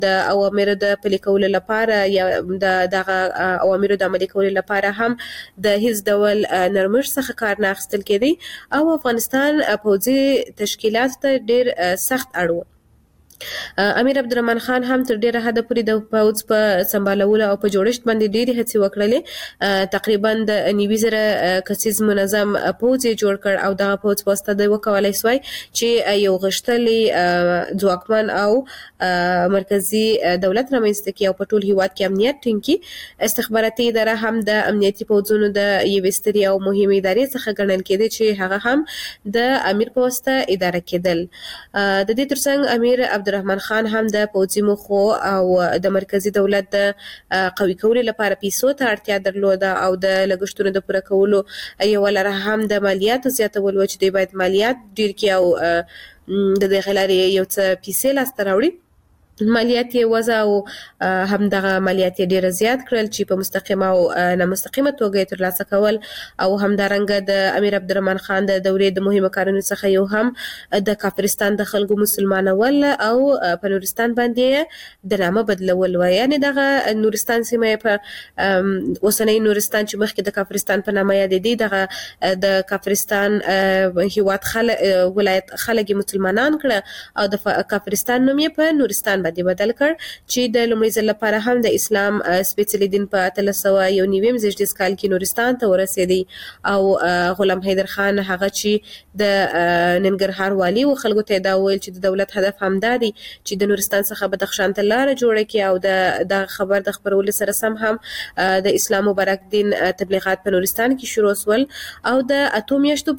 د اوامرو د پلي کولو لپاره یا دغه اوامرو د عملي کولو لپاره هم د هیڅ ډول نرمښت څخه کار نه اخیستل کېدی او افغانستان پوځي تشکیلات ته ډیر سخت اړ و. امیر عبدالرحمن خان هم تر ډیره حده پورې د پوځ په سمبالولو او په جوړښت باندې ډېرې هڅې وکړلې. تقریبا د 90,000 کسیز منظم پوځ یې جوړ کړ او دغه پوځ په واسطه د وکولای سوای چې یو غښتلی ځواکمن او مرکزی دولت رامنځته کړي او په ټول هیواد کې امنیت ټینګ کړي. استخباراتي اداره هم د امنیتي پوځونو د یوې سترې او مهمې ادارې څخه ګڼل کېده چې هغه هم د امیر په واسطه اداره کېدل. د دې ترڅنګ امیر عبدالرحمن خان هم د پوځي موخو او د مرکزی دولت د قوي کولو لپاره پیسو ته اړتیا درلوده او د لګښتونو د پوره کولو یو لاره هم د مالیاتو زیاتول و چې دوی باید مالیات ډیر کړي او د دې لارې یو څه پیسې لاسته راوړي. مالیات یې وضع او هم دغه مالیات یې ډیر زیات کړل چې په مستقیمه او نامستقیمه توګه ترلاسه کول او همدارنګه د امیر عبدالرحمن خان د دورې د مهمو کارونو څخه یو هم د کافرستان د خلکو مسلمانول او په نورستان باندې د نامه بدلول و. یعنی دغه نورستان سیمه په اوسنۍ نورستان چې مخکې د کافرستان په نامه یادېدی دغه د کافرستان هیواد ولایت خلک مسلمانان کړه او د کافرستان نوم یې په نورستان باندې بدل کړ چې د لومړي ځل لپاره هم د اسلام سپېڅلي دین په 1391 کال کې نورستان ته ورسېدی او غلام حیدر خان هغه چې د ننګرهار والی او خلکو ته دا ویل چې د دولت هدف هم دا دی چې د نورستان څخه بدخشان ته لار جوړه کړي او د خبر د خبرولو سره سم هم د اسلام مبارک دین تبلیغات په نورستان کې شروع شول او د اتو میاشتو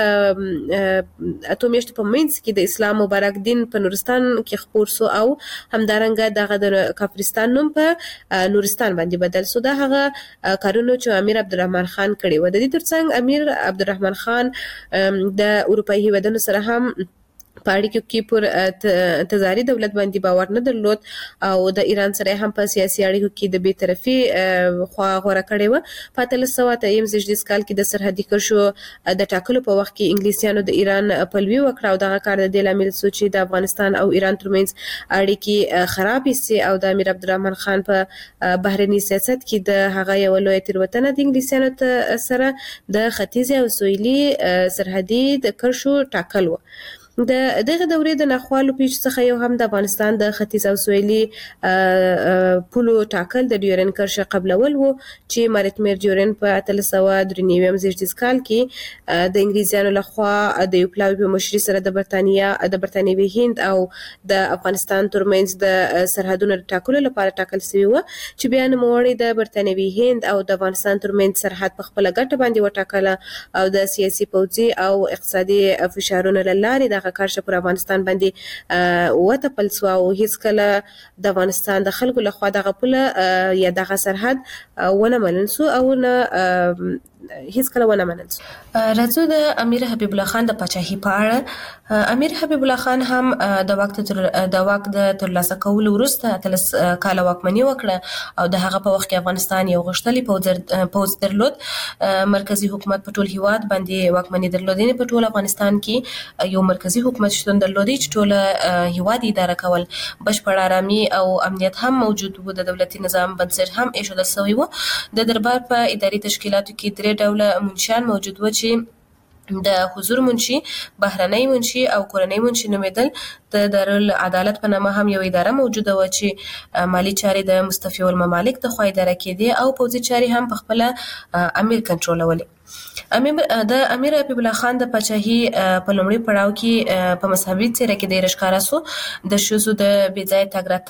په منځ کې د اسلام مبارک دین په نورستان کې خپور سو او همدارنګه دغه د کافرستان نوم په نورستان باندې بدل سو. دا هغه کارونه چې امیر عبدالرحمن خان کړي و. د دې ترڅنګ امیر عبدالرحمن خان د اروپایي هیوادونو سره هم په اړیکو کې پر تزاري دولت باندې باور نه درلود او د ایران سره هم په سیاسي اړیکو کې د بی‌طرفي خوا غوړه کړې و. په 1323 کال کې د سرحدي کرښو د ټاکلو په وخت کې انګلیسیانو د ایران پلوي وکړه او دغه کار د دې لامل شو چې د افغانستان او ایران ترمنځ اړیکې خرابې سي او د امیر عبدالرحمن خان په بهرني سیاست کې د هغه یو لوی تېروتنه د انګلیسیانو سره د ختیځ او سویلي سرحدي د کرښو ټاکل و. د دغه دورې د ناخوالو پیښ څخه یو هم د افغانستان د ختیځ او سویلي پولو ټاکل د ډیورن کرښه قبلول وو چې مارټمیر ډیورن په 1393 کال کې د انګلیزانو لخوا د یو پلاوي په مشرۍ سره د برتانیوي هند او د افغانستان ترمنځ د سرحدونو ټاکلو لپاره ټاکل شوی و چې بیا نوموړي د برتانیوي هند او د افغانستان ترمنځ سرحد په خپل ګټه باندې وټاکله او د سیاسي پوځي او اقتصادي فشارونو لارې د کارشه پر افغانستان باندې وتپل سو او هیڅ کله د افغانستان د خلکو لخوا دغه پوله یا دغه سرحد ونه منل سو او نه هیڅ کله ونه منل سو. راځو د امیر حبیب الله خان د پاچاهي په اړه. امیر حبیب الله خان هم د واک د ترلاسه کولو وروسته 13 کاله واکمني وکړه او د هغه په وخت کې افغانستان یو غښتلی پوځ درلود. مرکزی حکومت په ټول هیواد باندې واکمني درلودنه په ټول افغانستان کې یو مرکزی حکومت شتون درلودي چې ټول هیواد اداره کول. بشپړ آرامي او امنیت هم موجود و. د دولتي نظام بنسټ هم ایښودل شوی و. د دربار په اداري تشکیلاتو کې درې ډوله منشیان موجود و چې د حضور منشي، بهرنۍ منشي او کورنۍ منشي نومېدل. د دارالعدالت په نامه هم یو اداره موجوده و چې مالی چارې د مستفیو الممالک د خوا اداره کېدې او پوځي چارې هم په خپل امیر کنټرولولې. د امیر حبیب الله خان د پاچاهي په لومړي پړاو کې په مذهبي څیره کې ډېر ښکاره سو. د ښځو د بې ځایه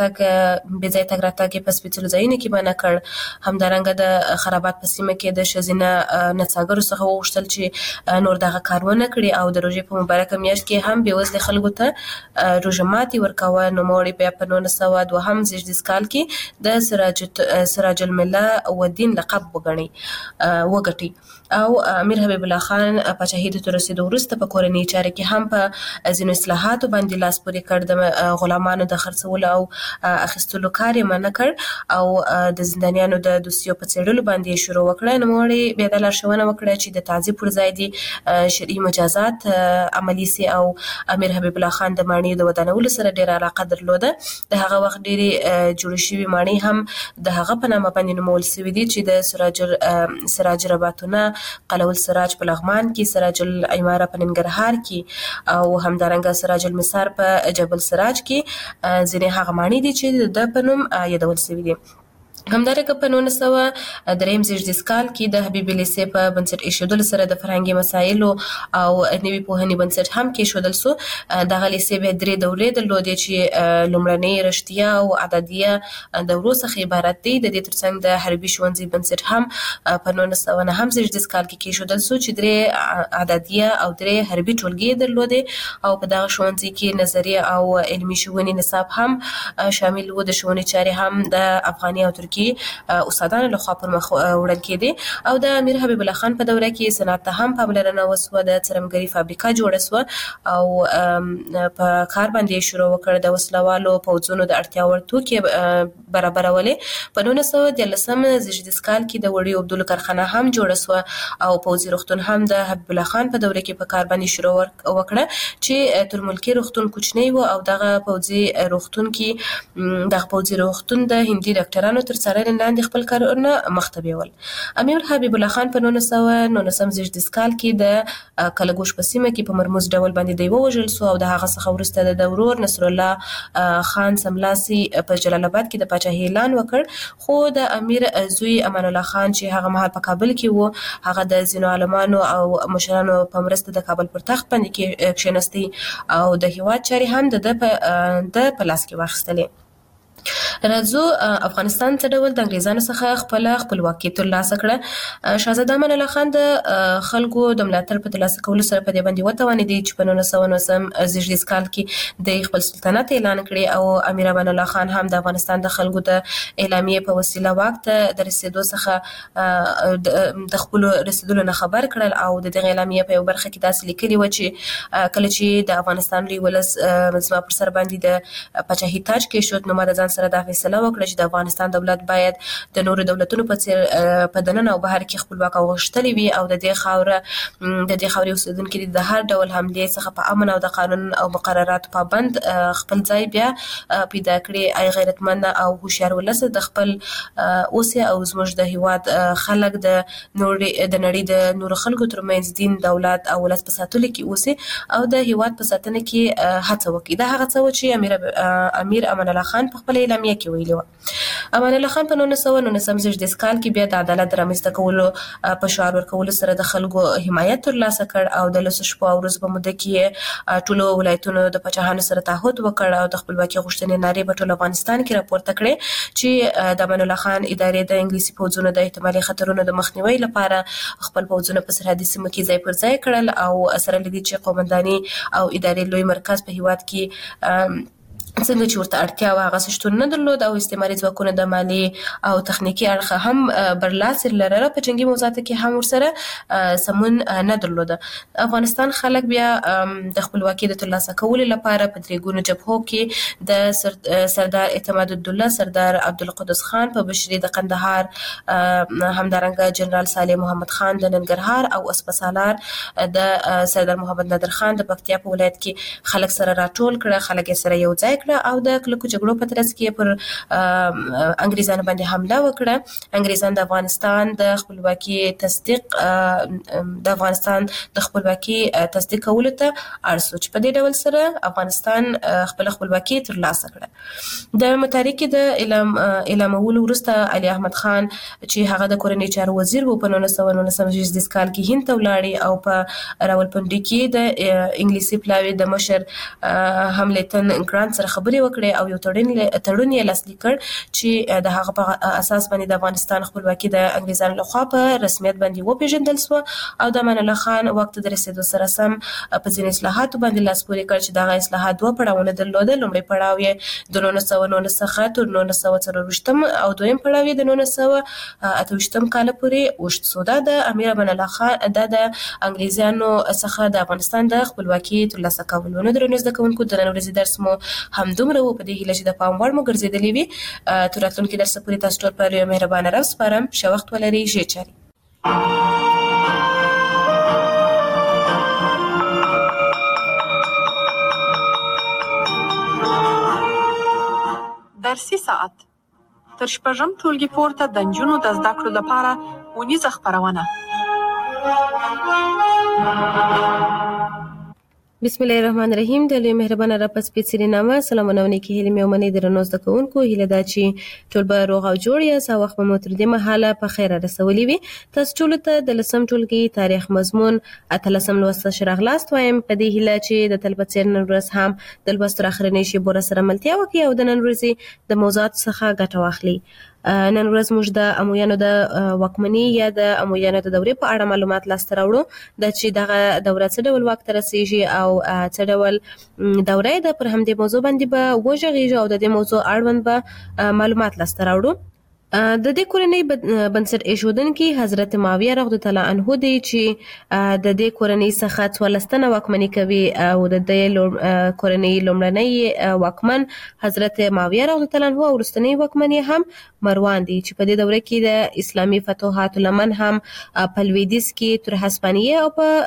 تګ راتګ په سپېڅلو ځایونو کې منع کړ. همدارنګه د خرابات په سیمه کې د ښځینه نڅاګرو څخه وغوښتل چې نور دغه کار ونه کړي او د روژې په مبارکه میاشت کې هم بېوزلې خلکو ته روژه ماتي ورکوه. نوموړي بیا په 1902 کال کې د سراج المله والدین لقب وګټي او امیر حبیب الله خان پاچاهي ته رسیدو وروسته په کورنۍ چارو کې هم په ځینو اصلاحاتو باندې لاس پورې کړ. د غلامانو د خرڅولو او اخیستلو کار یې منع کړ او د زندانیانو د دوسیو په څېړلو باندې شروع وکړه. نوموړي بیا د لارښوونه وکړه چې د تعذیب پر ځای دي شرعي مجازات عملي سي او امیر حبیب الله خان د ماڼیو د ودانولو سره ډېره علاقه درلوده. د هغه وخت ډېرې جوړې شوي ماڼۍ هم د هغه په نامه باندې نومول شوي دي چې د سراج رباطونه، قلعه السراج په لغمان کې، سراج العماره په ننګرهار کې او همدارنګه سراج المسار په جبل سراج کې ځینې هغه ماڼۍ دي چې د په نوم یادول شوي دي. همدارنګه په 1903 زیږدیز کال کې د حبیب لیسې په بنسټ ایښودلو سره د فرهنګي مسایلو او نوي پوهنې بنسټ هم کېښودل سو. دغه لیسې بیا 3 دورې درلودې چې لومړنۍ رشتیا او اعدادیه دورو څخه عبارت دي. د دې ترڅنګ د حربي ښوونځي بنسټ هم په 1909 زیږدیز کال کې کېښودل سو چې 3 اعدادیه او 3 حربي ټولګې درلودې او په دغه ښوونځي کې نظریه او علمي ښوونې نصاب هم شامل و. د ښوونې چارې هم د افغاني او ترکي استادانو لخوا پر مخ وړل کېدې او د امیر حبیب الله خان په دوره کې صنعت ته هم پاملرنه وسوه. د څرمګري فابریکه جوړه سوه او په کار باندې شروع وکړ. د وسلوالو پوځونو د اړتیا وړ توکي برابرولې. په 1913 زیږدیز کال کې د وړیو اوبدلو کارخانه هم جوړه سوه او پوځي روغتون هم د حبیب الله خان په دوره کې په کار باندې شروع وکړه چې تر ملکي روغتون کوچنی و او دغه پوځي روغتون د هندي ډاکټرانو تر څارنې لاندې خپل کارونه مخته بیول. امیر حبیب الله خان په 1919 زیږدیز کال کې د کلګوش په سیمه کې په مرموز ډول باندې دی ووژل سو او د هغه څخه وروسته د ورور نصر الله خان سملاسي په جلال آباد کې د پاچاهۍ اعلان وکړ. خو د امیر زوی امان الله خان چې هغه مهال په کابل کې و، هغه د ځینو عالمانو او مشرانو په مرسته د کابل پر تخت باندې کښېنستی او د هېواد چارې هم د په لاس کې واخیستلې. راځو افغانستان څه ډول د انګریزانو څخه خپل خپلواکي ترلاسه کړه. شاهزاده امان الله خان د خلکو د ملاتړ په ترلاسه کولو سره په دې باندې وتوانېدی چې په 1919 زیږدیز کال کې د خپل سلطنت اعلان کړي او امیر امان الله خان هم د افغانستان د خلکو د اعلامیې په وسیله واک ته د رسیدو څخه د خپل رسیدلو نه خبر کړل او د دغه اعلامیې په یو برخه کې داسې لیکلي و چې کله چې د افغانستان لوی ولس زما پر سر باندې د پاچاهۍ تاج کېښود نو ما د ځان سره دا فیصله وکړه چې د افغانستان دولت باید د نورو دولتونو په څیر په دننه او بهر کې خپلواک او غښتلی وي او د دې خاورې اوسېدونکي د هر ډول حملې څخه په امن او د قانون او مقرراتو پابند خپل ځای بیا پیدا کړي. ای غیرتمند او هوښیار ولس د خپل اوسې او زموږ د هیواد خلک د نړۍ د نورو خلکو ترمنځ دین، دولت او ولس په ساتلو کې اوسې او د هیواد په ساتنه کې هڅه وکړي. دا هغه څه و چې امیر امان الله خان په خپل اعلامیه کې ویلي و. امان الله خان په 1919 زیږدیز کال کې بیا د عدالت د رامنځته کولو په شعار ورکولو سره د خلکو حمایت ترلاسه کړ او د 10 شپو او ورځو په موده کې ټولو ولایتونو د پاچاهانو سره تعهد وکړ او د خپلواکۍ غوښتنې نارې په ټول افغانستان کې راپورته کړې چې د امان الله خان ادارې د انګلیسي پوځونو د احتمالي خطرونو د مخنیوي لپاره خپل پوځونه په سرحدي سیمو کې ځای پر ځای کړل او سره لدې چې قومنداني او ادارې لوی مرکز په هیواد کې څنګه چې ورته اړتیا وه هغه شتون نه درلود او استعماري ځواکونه د مالي او تخنیکي اړخه هم برلاسي لرله. په جنګي موضوعاتو کې هم ورسره سمون نه درلوده. افغانستان خلک بیا د خپلواکۍ د ترلاسه کولو لپاره په 3 ګونو جبهو کې د سردار اعتماد الدوله، سردار عبدالقدوس خان په بشري د قندهار، همدارنګه جنرال صالح محمد خان د ننګرهار او اسپسالار د سردار محمد نادر خان د پکتیا په ولایت کې خلک سره راټول کړه. خلک یې سره یو ځای او د کلکو جګړو په ترڅ کې پر انګریزانو باندې حمله وکړه. انګریزان د افغانستان د خپلواکۍ تصدیق کولو ته اړ سو چې په دې ډول سره افغانستان خپل خپلواکۍ ترلاسه کړه. د متحرکې د اعلامولو وروسته علي احمد خان چې هغه د کورنۍ چارو وزیر و په 1919 زیږدیز کال کې هند ته ولاړی او په راولپنډي کې د انګلیسي پلاوي د مشر حملتن ګرانت سره خبرې وکړې او یو تړون یې لاسلیک کړ چې د هغه په اساس باندې د افغانستان خپلواکي د انګریزانو لخوا په رسمیت باندې وپیژندل شو او د امان الله خان وخت د رسیدو سره سم په ځینې اصلاحاتو باندې لاس پورې کړ چې دغه اصلاحات دوه پړاوونه درلودل. لومړی پړاو یې د 1909 څخه تر 1924 او دویم پړاو یې د 1928 کال پورې وشت سو. دا د امیر امان الله خان د انګریزانو څخه د افغانستان د خپلواکي ترلاسه کولو. نو درنو زده کوونکو د نن ورځې درس مو همدومره و. په دې هیله چې د پام وړ مو ګرځېدلی وي. تر راتلونکي درس پورې تاسو ټول په یو مهربانه رب سپارم. ښه وخت ولرئ. ښې چارې. درسي ساعت تر شپږم ټولګي پورته د نجونو د زده کړو لپاره اونیزه خپرونه. بسم الله الرحمن الرحیم. د لوی مهربانه رب په سپېڅلي نامه سلامونه او نیکې هیلې مې ومنئ. درنو زده کوونکو، هیله ده چې ټول به روغ او جوړ یاست او وخت به مو تر دې مهاله په خیره رسولی وي. تاسو ټولو ته د 10م ټولګي تاریخ مضمون 18م لوست ښه راغلاست وایم. په دې هیله چې د تل په څېر نن ورځ هم د لوست تر اخرنۍ شېبو راسره ملتیا وکړي او د نن ورځې د موضوعاتو څخه ګټه واخلي. نن ورځ موږ د امویانو د واکمنۍ یا د امویانو د دورې په اړه معلومات لاسته راوړو. د چې دغه دوره څه ډول واک ته رسیږي او څه ډول دوره ده، پر همدې موضوع باندې به وغږیږو او د دې موضوع اړوند به معلومات لاسته راوړو. د دې کورنۍ بنسټ ایښودونکي حضرت معاویه رضی الله عنه دی چې د دې کورنۍ څخه 14 تنه واکمني کوي او د دې کورنۍ لومړنی واکمن حضرت معاویه رضی الله عنه او وروستنی واکمن هم مروان دی چې په دې دوره کې د اسلامي فتوحاتو لمن هم په لویدیځ کې تر هسپانیې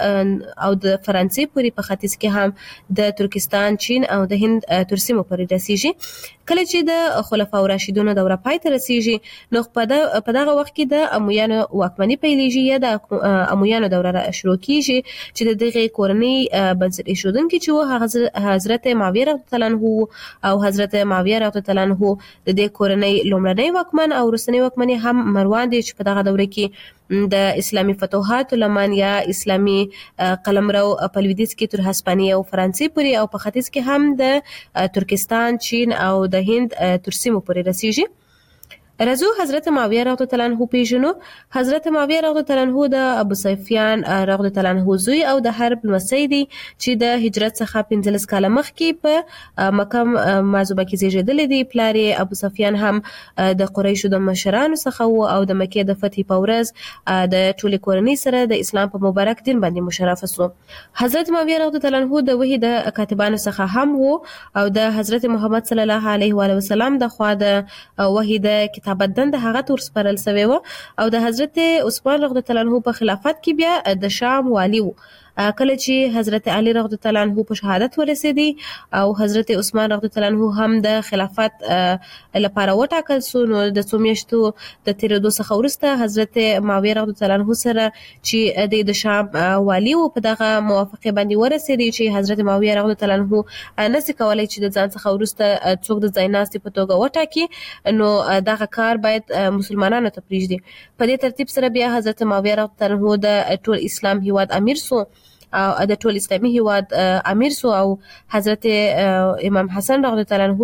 او د فرانسې پورې په ختیځ کې هم د ترکستان، چین او د هند تر سیمو پورې رسیږي. کله چې د خلفاء راشدینو دوره پای ته رسیږي نو په دغه وخت کې د امویانو واکمني پیلېږي یا د امویانو دوره شروع کیږي چې د دغه کورنۍ بنسټ ایښودونکي چې و حضرت معاویه رضی الله عنه او حضرت معاویه رضی الله عنه د دې کورنۍ لومړنی واکمن او وروستنی واکمن هم مروان دی چې په دغه دوره کې د اسلامي فتوحاتو لمن یا اسلامي قلمرو په لویدیځ کې تر هسپانیې او فرانسې پورې او په ختیځ کې هم د ترکستان، چین او د هند تر سیمو پورې رسیږي. رضو حضرت معاویه رضی الله عنه پیژنو. حضرت معاویه رضی الله عنه د ابو سفیان رضی الله عنه زوی او د حرب لمسی دی چې د هجرت څخه 15 کاله مخکې په مکه معظمه کې زیږیدلی دی. پلار یې ابو سفیان هم د قریشو د مشرانو څخه و او د مکې د فتح په ورځ د ټولې کورنۍ سره د اسلام په مبارک دین باندې مشرف شو. حضرت معاویه رضی الله عنه د وحی د کاتبانو څخه هم و او د حضرت محمد صلی الله علیه و وسلم د خوا د وحی د کتابت دنده هغه تور سپارل شوی و او د حضرت عثمان رضی الله عنه په خلافت کې بیا د شام والی و. کله چې حضرت علی رضی الله عنه په شهادت ورسېدی او حضرت عثمان رضی الله عنه هم د خلافت لپاره وټاکل شو، نو د څو میاشتو د تیرېدو څخه وروسته حضرت معاویه رضی الله عنه سره چې د شام والی و په دغه موافقه باندې ورسېدی چې حضرت معاویه رضی الله عنه نشي کولای چې د ځان څخه وروسته څوک د ځایناستي په توګه وټاکي، نو دغه کار باید مسلمانانو ته پرېږدي. په دې ترتیب سره بیا حضرت معاویه رضی الله عنه د ټول اسلام هیواد امیر سو او د ټول اسلامي هیواد امیر سو او حضرت امام حسن رضی الله عنه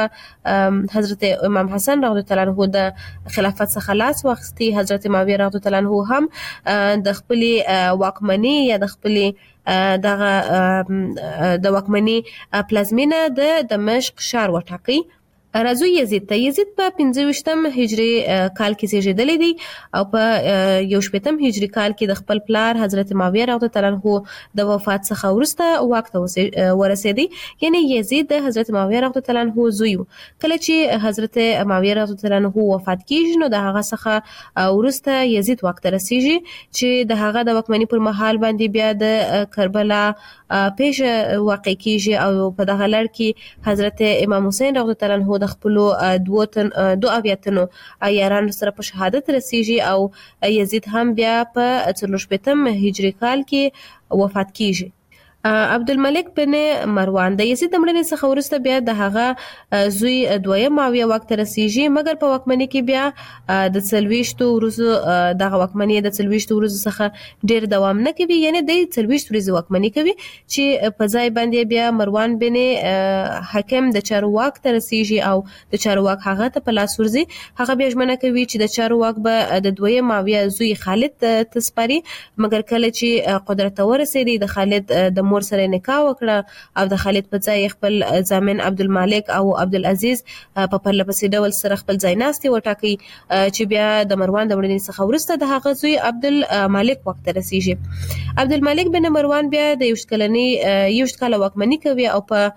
څخه حضرت امام حسن رضی الله عنه د خلافت څخه لاس واخیستی. حضرت معاویه رضی الله عنه هم د خپل واکمنۍ یا د خپل د واکمنۍ پلازمینه د دمشق ښار وټاکي. راځو یزید ته. یزید په 25م هجری کال کې زیږیدلی دی او په 18م هجری کال کې د خپل پلار حضرت معاویه رضی الله عنه د وفات څخه وروسته واک ته ورسېدی. یعنی یزید د حضرت معاویه رضی الله عنه زوی و. کله چې حضرت معاویه رضی الله عنه وفات کیږي نو د هغه څخه وروسته یزید واک ته رسیږي چې د هغه د واکمنۍ پر مهال باندې بیا د کربلا پیښه واقع کیږي او په دغه لړ کې حضرت امام حسین رضی الله عنه د خپل دو اویاتنو یارانو سره په شهادت رسیږي او یزید هم بیا په 14 هجری کال کې وفات کیږي. عبدالملک بن مروان د یزید د مړینې څخه وروسته بیا د هغه زوی دویم معاویه واک ته رسیږي، مګر په واکمنۍ کې بیا د 40 ورځو دغه واکمنۍ د 40 ورځو څخه ډیر دوام نه کوي، یعنی د 40 ورځې واکمنۍ کوي چې په ځای باندې بیا مروان بن حکم د چارواک ته رسیږي او د چارواک هغه ته په لاس ورځي. هغه بیا ژمنه کوي چې د چارواک به د دویم معاویه زوی خالد تسپاري، مګر کله چې قدرت ورسېدي د خالد د مور سره نکاح وکړه او د خالد په ځای خپل ضامن عبدالمالک او عبدالعزیز په پرله پسې ډول سره خپل ځای ناستي وټاکي چې بیا د مروان د مړینې څخه وروسته د هغه زوی عبدالمالک واک ته رسیږي. عبدالمالک بن مروان بیا د 20 کاله واکمني کوي او په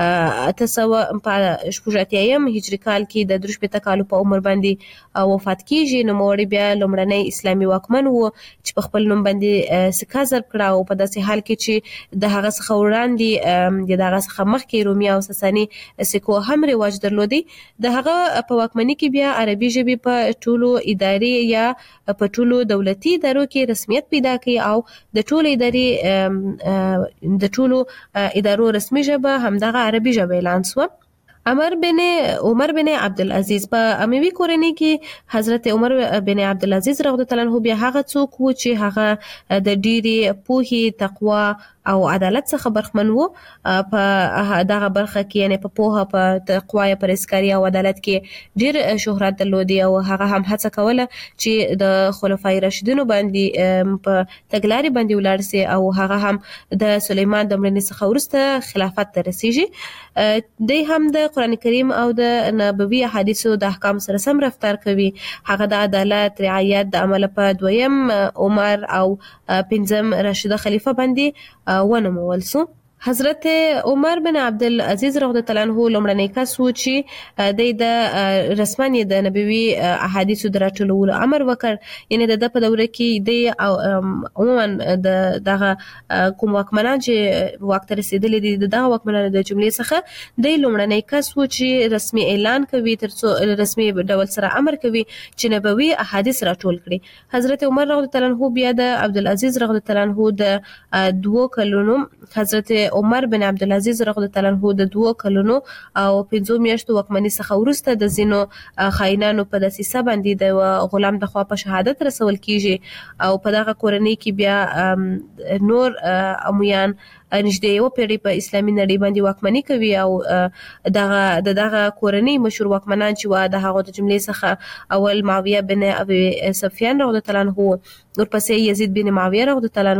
986 هجري کال کې د 43 کالو په عمر باندې وفات کیږي. نو موري بیا لومړنی اسلامي واکمن وو چې په خپل نوم باندې سکه ضرب کړه او په داسې حال کې چې د هغه څخه وړاندې د هغه څخه مخکې رومي او ساساني سکو هم رواج درلودي. د هغه په واکمنۍ کې بیا عربي ژبې په ټولو اداري یا په ټولو دولتي ادارو کې رسمیت پیدا کړي او د ټولو ادارو رسمي ژبه همدغه عربي ژبه اعلان شو. عمر بن عبدالعزیز په اموي کورنۍ کې حضرت عمر بن عبدالعزیز رضی الله عنه بیا هغه څوک وو چې هغه د ډيري پوهې، تقوا او عدالت څخه برخمن وو. په دغه برخه کې یعنی په پوهه، په تقوا، پرهیزګاري او عدالت کې ډیر شهرت درلودي او هغه هم هڅه کوله چې د خلفای راشدینو باندې په تګلاري باندې ولاړ سي او هغه هم د سليمان د مړینې څخه وروسته خلافت ته رسیږي. دوی هم د قران کریم او د نبوي احادیثو د احکام سره سم رفتار کوي. هغه د عدالت، رعایت د عمل په دویم عمر او پنځم راشده خلیفہ باندې ونمول سو. حضرت عمر بن عبدالعزیز رضی الله عنه لومړنی کس و چې د رسمنې د نبوي احادیثو درټولولو امر وکړ. یعنی د په دوره کې د عموما دغه کوم واکمنان چې واک ته رسیدلي دي دغه واکمنانو د جملې څخه د لومړنی کس و چې رسمي اعلان کوي، ترڅو رسمي ډول سره امر کوي چې نبوي احادیث راټول کړي. حضرت عمر رضی الله عنه بیا د عبدالعزیز رضی الله عنه د 2 کلونو حضرت عمر بن عبدالعزیز رضی الله عنه د 2 کلونو او 5 میاشتو واکمنۍ څخه وروسته د زینو خاینانو په دسیسه باندې د غلام د خوا په شهادت رسول کیږي او په دغه کورنۍ کې بیا نور امیان نږدې یو پیړۍ په اسلامي نړۍ باندې واکمني کوي او دغه کورنۍ مشهور واکمنان چې وا د هغه د جملې څخه اول معاویه بن ابي سفیان رضی الله عنه، ورپسې یزید بن معاویه رضی الله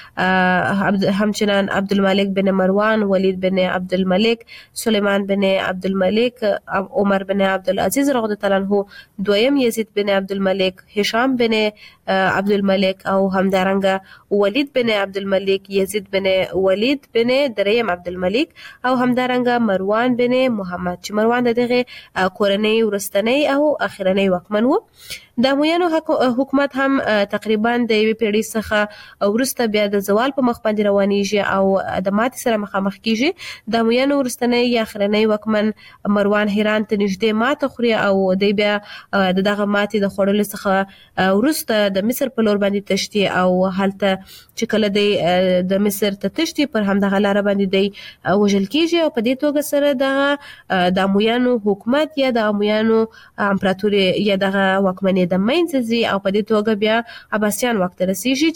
عنه، همچنان عبدالملک بن مروان، ولید بن عبدالملک، سلیمان بن عبدالملک، عمر بن عبدالعزیز رضی الله عنه، دویم یزید بن عبدالملک، هشام بن عبدالملک او همدارنګه ولید بن عبدالملک، یزید بن ولید بن دریم عبدالملک او همدارنګه مروان بن محمد چې مروان دغه کورنۍ ورستنی او اخرنی واکمن وو. د امویانو حکومت هم تقریبا د یوې پیړۍ څخه وروسته بیا د زوال په مخ باندې روانیږي او د ماتې سره مخامخ کیږي. د امویانو ورستنی یا اخرنی واکمن مروان هران ته نږدې ماته خوري او دی بیا دغه ماتې د خوړلو څخه وروسته د مصر په لور باندې تشتي او هلته چې کله دی د مصر ته تشتي پر همدغه لار باندې دی وژل کیږي او په دې توګه سره د امویانو حکومت یا د امویانو امپراتوري یا دغه واکمنۍ د منځ ځي او په دې توګه بیا عباسیان وخت رسیږي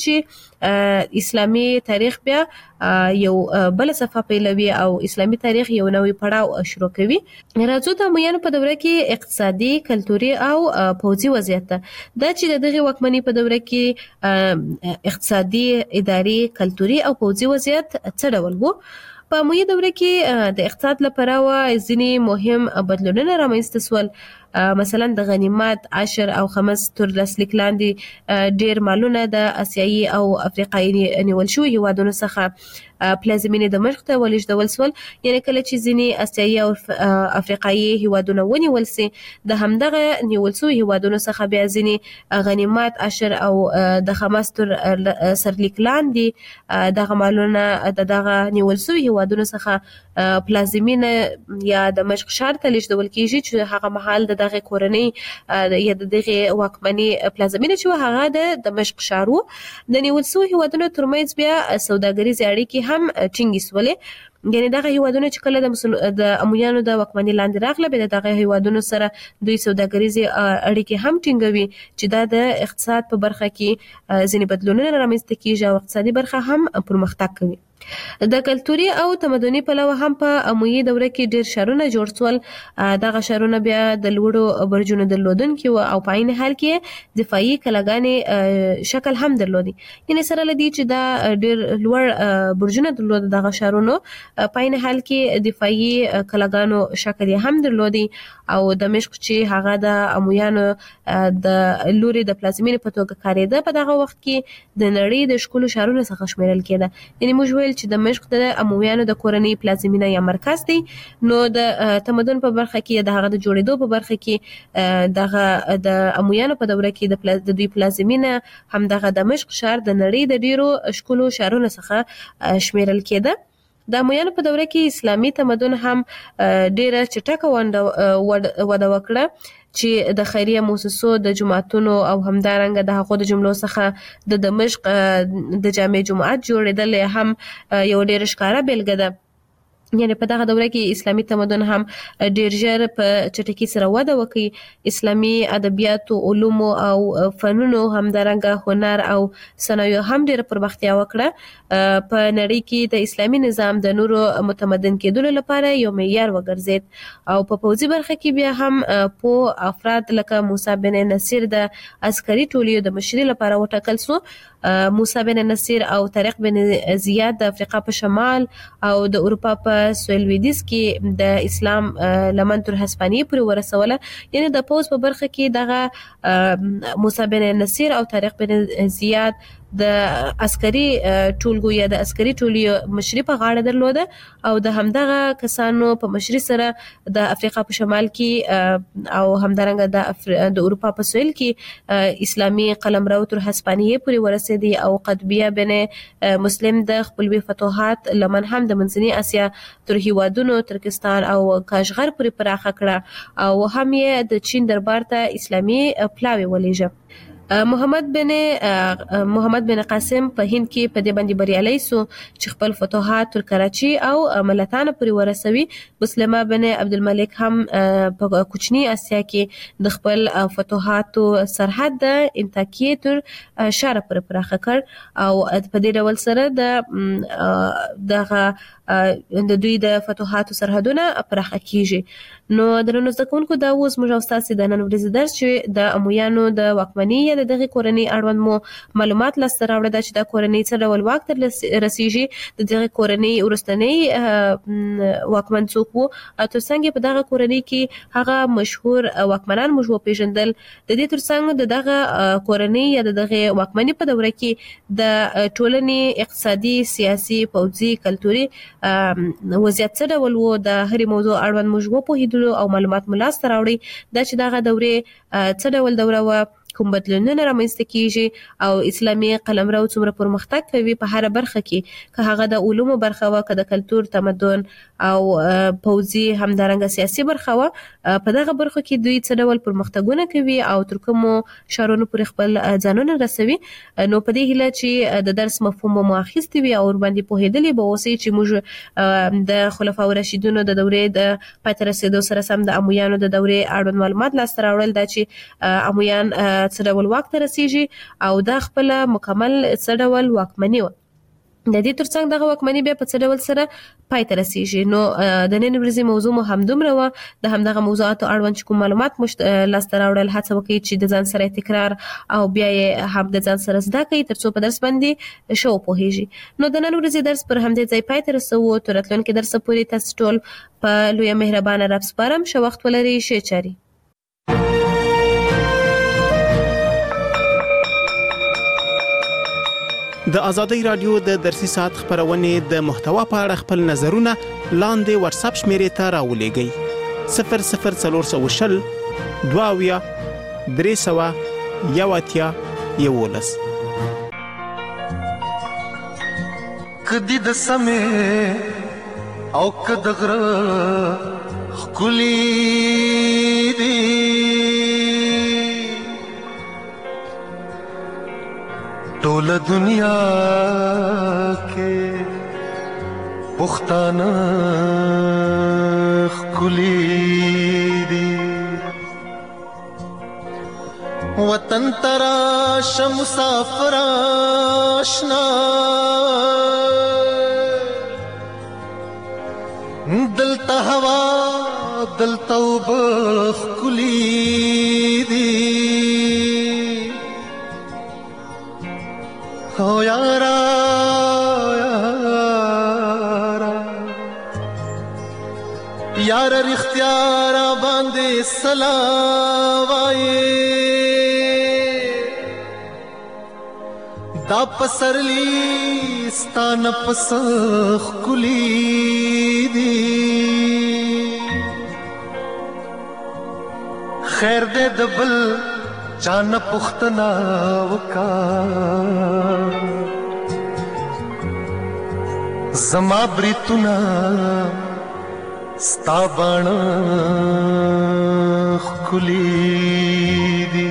چې اسلامي تاریخ بیا یو بل صفه پیلوي او اسلامي تاریخ یو نوې پړاو شروع کوي. راځو د امویانو په دوره کې اقتصادي، کلتوري او پوځي وضعیت دا چې دغه واکمنۍ په دوره کې اقتصادي، اداري، کلتوري او پوځي وضعیت څه ډول وو. په اموي دوره کې د اقتصاد لپاره ځینې مهم بدلونونه رامنځته شول. مثلا د غنیمت، عشر او خمس تر لاسلیک لاندې ډیر مالونه د اسیایي او افریقایي نیول شوي هیوادونو څخه پلازمینې دمشق ته ولېږدول شول. یعنی کله چې ځینې اسیایي او افریقایي هیوادونه ونیول سي د همدغه نیول شوي هیوادونو څخه بیا ځینې غنیمت، عشر او د خمس تر سرلیک لاندې دغه مالونه د دغه نیول شوي هیوادونو څخه پلازمینه یا دمشق ښار ته لېږدول کیږي چې هغه مهال د دغه کورنۍ یا د دغه واکمنۍ پلازمینه چې هغه د دمشق ښار و. د نیول شوي هیوادونو ترمنځ بیا سوداګریزې اړیکې هم ټینګې سولې. یعنی دغه هیوادونه چې کله د امویانو د واکمنۍ لاندې راغله به دغه هیوادونو سره دوی سوداګریزي اړیکې هم ټینګوي چې دا د اقتصاد په برخه کې ځینې بدلونونه رامنځته کیږي او اقتصادي برخه هم پرمختګ کوي. د کلتوري او تمدني پلوه هم په امویي دوره کې ډیر شهرونه جوړ شول. دغه شهرونه بیا د لوړو برجونو درلودونکي و او په عین حال کې دفاعي کلاګانې شکل هم درلودي. یعنی سره لدی چې دا ډیر لوړ برجونه درلود دغه شهرونو په عین حال کې دفاعي کلاګانو شکل هم درلودي او دمشق چې هغه د امویانو د لوري د پلازمینې په توګه کارېده په دغه وخت کې د نړۍ د ښکلو شهرونو څخه شمیرل کېده. یعنی موږ ویل چې دمشق د امویانو د کورنۍ پلازمینه یا مرکز دی. نو د تمدن په برخه کې د هغه د جوړېدو په برخه کې دغه د امویانو په دوره کې د دوی پلازمینه هم دغه دمشق شهر د نړۍ د ډیرو ښکلو شهرونو څخه شمیرل کېده. د امویانو په دوره کې اسلامي تمدن هم ډیره چټکه وده وکړه چې د خیریه مؤسسو د جماعتونو او همدارنګه د هغو د جملو څخه د دمشق د جامع جماعت جوړېدل هم یو ډیر ښکاره بیلګه ده. یعنی په دغه دوره کې اسلامي تمدن هم ډیر ژر په چټکۍ سره وده وکړي. اسلامي ادبیاتو، علومو او فنونو همدارنګه هنر او صنایعو هم ډیر پرمختیا وکړه. په نړۍ کې د اسلامي نظام د نورو متمدن کېدلو لپاره یو معیار وګرځید او په پوځي برخه کې بیا هم په افراد لکه موسی بن نصیر د عسکري ټولیو د مشرۍ لپاره وټاکل سو. موسی بن نصیر او طارق بن زیاد د افریقا په شمال او د اروپا په سویل لویدیځ کې د اسلام لمن تر هسپانیې پورې ورسوله. یعنی د پوځ په برخه کې دغه موسی بن نصیر او طارق بن زیاد د عسکري ټولګو یا د عسکري ټولیو مشري په غاړه درلوده او د همدغه کسانو په مشري سره د افریقا په شمال کې او همدارنګه د اروپا په سویل کې اسلامي قلمرو تر هسپانیې پورې ورسېدي او قطبیه بن مسلم د خپلوي فتوحات لمن هم د منځنۍ اسیا تر هیوادونو ترکستان او کاشغر پورې پراخه کړه او هم یې د چین دربار ته اسلامي پلاوی ولېږه. محمد بن قاسم په هند کې په دې باندې بریالی سو چې خپل فتوحات تر کراچي او ملتان پورې ورسوي. مسلمه بن عبدالملک هم په کوچنی اسیا کې د خپل فتوحاتو سرحد د انتاکیې تر شاره پورې پراخه کړ او په دې ډول سره د دوی د فتوحاتو سرحدونه پراخه کیږي. نو درنو زده کوونکو دا اوس موږ او تاسو د نن ورځې درس چې د امویانو د واکمنۍ یا د دغه کورنۍ اړوند مو معلومات لاسته راوړل چې د کورنۍ څه ډول واک تر رسیږي، د دغه کورنۍ ورستنۍ واکمن څوک وو او ترڅنګ په دغه کورنۍ کې هغه مشهور واکمنان موږ وپیژندل. د دې ترڅنګ د دغه کورنۍ یا د دغه واکمنۍ په دوره کې د ټولنې اقتصادي، سیاسي، پوځي، کلتوري وضعیت څه ډول وو د هرې موضوع اړوند موږ وپوهېدلو او معلومات مو لاسته راوړي دا چې دغه دورې څه ډول دوره وه، کوم بدلونونه رامنځته کیږي او اسلامي قلمرو څومره پرمختګ کوي په هر برخه کې، که هغه د علومو برخه وه، که د کلتور، تمدن او پوځي همدارنګه سیاسي برخه وه. په دغه برخه کې دوی څه ډول پرمختګونه کوي او تر کومو شهرونو پورې خپل ځانونه رسوي. نو په دې هیله چې د درس مفهوم مو اخیستی وي او ورباندې پوهېدلې به اوسئ چې موږ د خلفاء راشدینو د دورې د پای ته رسېدو سره سم د امویانو د دورې اړوند معلومات لاسته راوړل دا چې امویان څه ډول واک ته رسیږي او دا خپل مکمل څه ډول واکمني وه. د دې ترڅنګ دغه واکمني بیا په څه ډول سره پای ته رسیږي. نو د نن ورځې موضوع مو همدومره وه. د همدغه موضوعاتو اړوند چې کوم معلومات مو لاسته راوړل هڅه وکړئ چې د ځان سره تکرار او بیا یې هم د ځان سره زده کړئ تر څو په درس باندې ښه وپوهیږئ. نو د نن ورځې درس پر همدې ځای پای ته رسوو. تر راتلونکي درسه پورې تاسو ټول په لویه مهربانه رب سپارم. ښه وخت ولرئ. ښې چارې. د آزادۍ رادیو د درسي ساعت خبرونې د محتوا په اړه خپل نظرونه لاندې واتساپ شمیرې ته راولېږئ 00420 22 311 کدی د سمې او کد غره خکلی دی ټول دنیا کې پښتانه ښکلي دي وطن تراشه مسافر آشنا دلته هوا دلته اوبه ښکلي دي او یارا یارا رښتیا را باندې سلام وایې دا پسرلی ستا نفس ښکلي دي خیر دې د بل چا نه پوښتنه وکړه زما بریتونه ستا باڼه ښکلي دي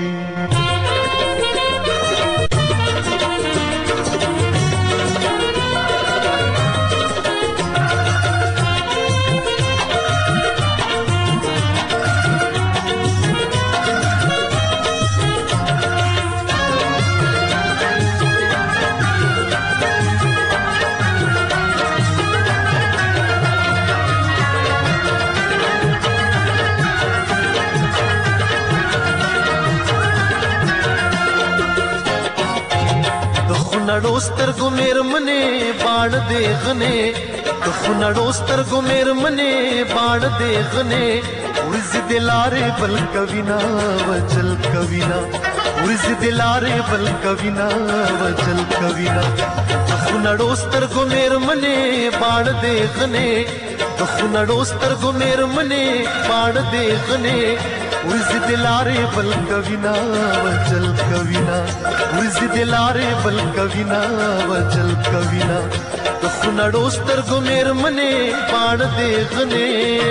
خونړو سترګو مېرمنې باڼ دې غنې د خونړو سترګو مېرمنې باڼ دې غنې ورځې دې لارې بل کوینا وجل کوینا ورځې دې لارې بل کوینا وجل کوینا د خونړو سترګو مېرمنې باڼ دې غنې د خونړو سترګو مېرمنې باڼ دې غنې ورځې دې لارې بل کوینا وجل کوینا ورځې دې لارې بل کوینا وجل کوینا د خونړو سترګو مېرمنې باڼ دې غنې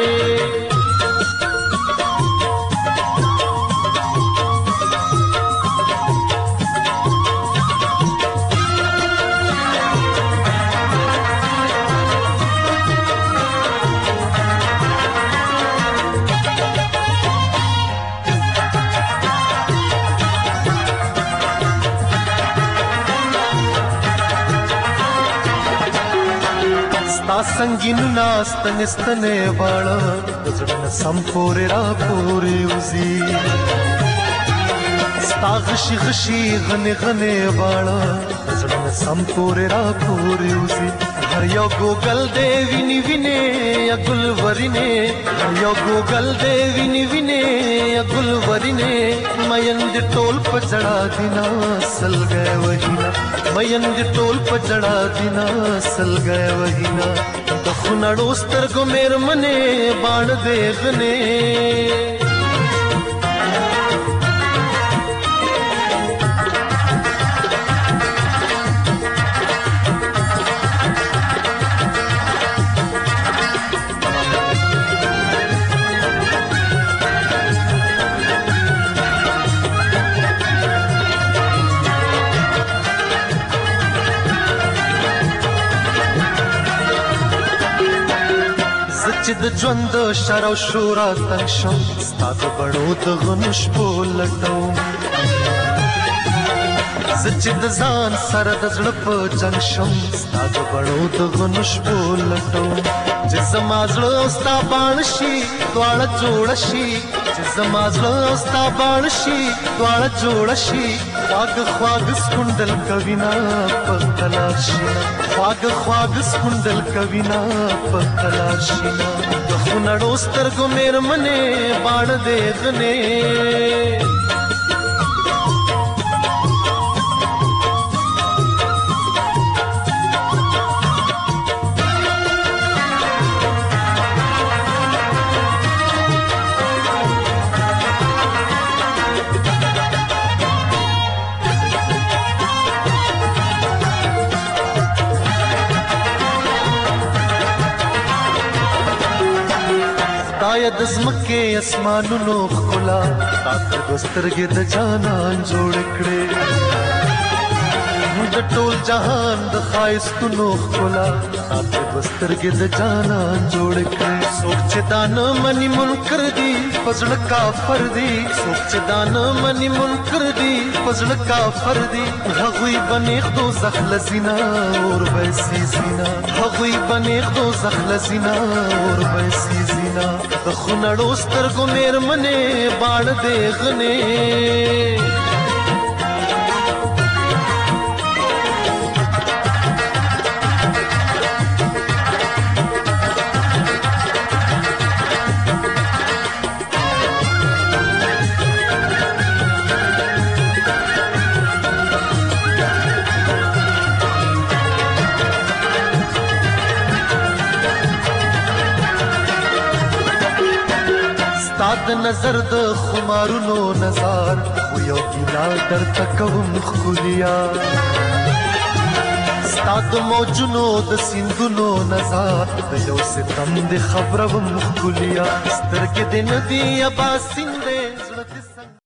संगीनु नास्तन स्तने वाला दजड़न संपोरे रा पोरे उजी स्ता गशी गशी गने गने वाला दजड़न संपोरे रा पोरे उजी हर यो गोगल देवी निविने या गुलवरिने हर यो गोगल देवी निविने या गुलवरिने मयंद टोल पजड़ा दिना सल गए वहीना मयंद टोल पजड़ा दिना सल गए वहीना د خونړو سترګو مېرمنې باڼ دې غنې چې د ژوند شر او شورا تنګ شم ستا د بڼو د غنو شپو لټوم زه چې د ځان سره د زړه په جنګ شم ستا د بڼو د غنو شپو لټوم چې زما زړه او ستا باڼ شي دواړه جوړه شي چې زما زړه او ستا باڼ شي دواړه جوړه شي خواږه خواږه سکونډل کوینا په تلار شینا خواږه خواږه سکونډل کوینا په تلار شینا د خونړو سترګو مېرمنې باڼ دې غنې د زمکه اسمانونو ښکلا تا تر سترګې د جانان جوړ کړې د ټول جهان د ښایستونو ښکلا تاته بسترګې د جانان جوړ کړې څوک چې دا نه مني منکر دي په زړه کافر دي څوک چې دا نه مني منکر دي په زړه کافر دي هغوی به نیغ دوزخ له زینا اور به سیزینا هغوی به نیغ دوزخ له زینا اور به سیزینا د خونړو سترګو مېرمنې باڼه دې غنې د نظر د خمارونو نظر خو یو ګیلا درته کوم ښکلیا ستا د موجونو د سیندونو نظر د یو ستم د خبروم ښکلیا سترګې دې نه دي اباسین